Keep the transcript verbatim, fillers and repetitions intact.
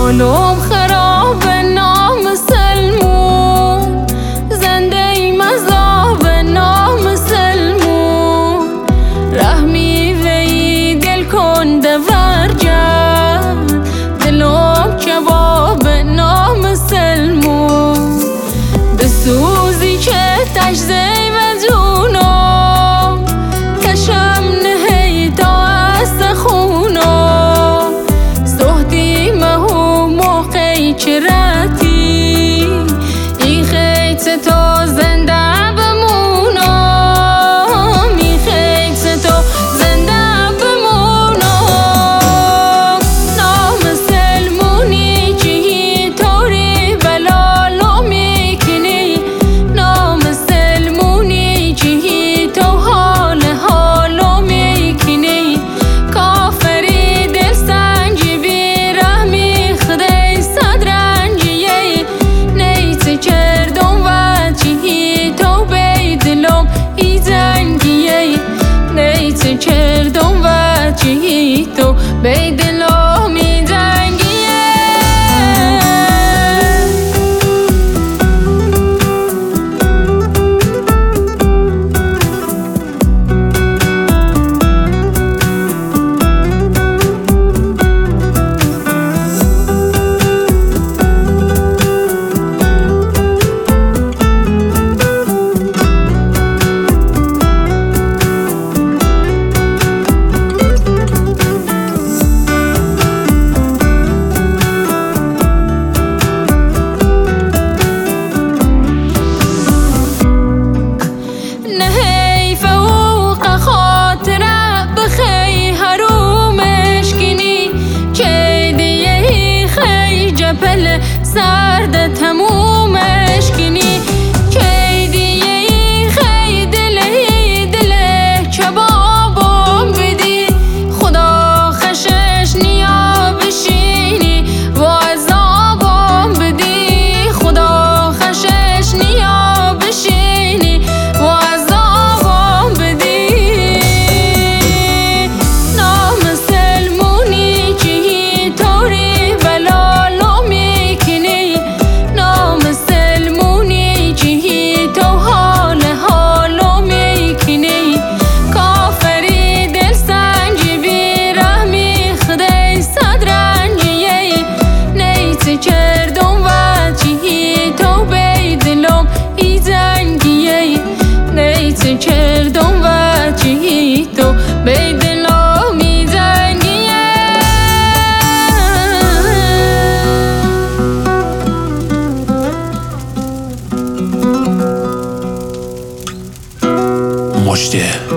حالم خراب نامسلمون، زنده ایم از آب نامسلمون. رحمی وی دل کنده ورجد، دلم کباب نامسلمون. بسوزی که تجزی و جونم، کشم نهی تا از خونم. سهدی مهو موقعی که رتی، این خیت تو زنده بمونم، این خیت تو زنده بمونم. نامسلمونی چی طوری بلالو میکنی، نامسلمونی چی تو حال حالو میکنی. کافری دل سنجی بی رحمی خدای صدرنجیه، نیت کردم و چی تو بی دلم ای زنگیه، نیت کردم و چی تو بی دلم ای زنگیه. سرد تمومش کنی، که دیگه خی دلی دل کبابم بدی. خدا خشش نیا بشینی و عذابم بدی، خدا خشش نیا بشینی و عذابم بدی. نامسلمونی چی طوری بلالو کردم و چی تو بی دلم ای زنگیه، نیت کردم و چی تو بی دلم ای زنگیه. مجده